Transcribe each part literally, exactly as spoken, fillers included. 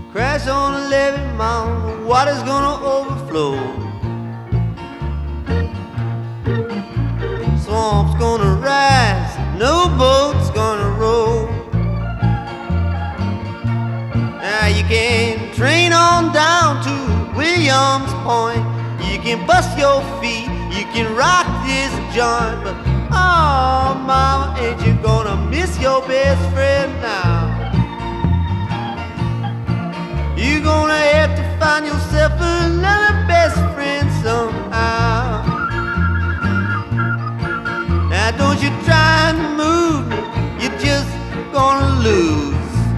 Crash on a levee, mama, the water's gonna overflow. Swamp's gonna rise, no boat's gonna row. Now you can train on down to Williams Point. You can bust your feet, you can rock this joint, but oh, mama, ain't you gonna miss your best friend now? You're gonna have to find yourself another best friend somehow. Now don't you try and move me, you're just gonna lose.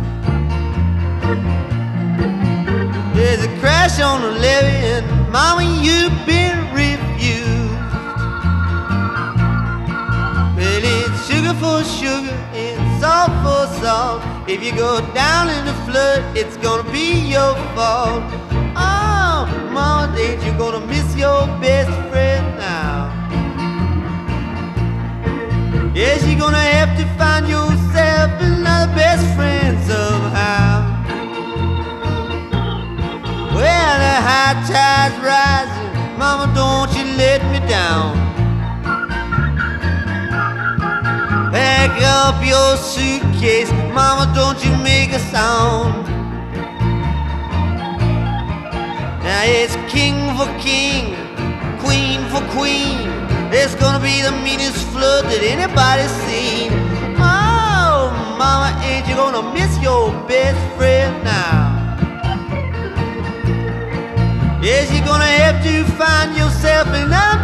There's a crash on the levee and mama, you've been refused. Well, it's sugar for sugar and salt for salt. If you go down in the flood, it's gonna be your fault. Oh, mama, ain't you gonna miss your best friend now? Yes, you're gonna have to find yourself another best friend somehow. Well, the high tide's rising, mama, don't you let me down. Pack up your suitcase, mama, don't you make a sound. Now it's king for king, queen for queen. There's gonna be the meanest flood that anybody's seen. Oh, mama, ain't you gonna miss your best friend now? Yes, you're gonna have to find yourself another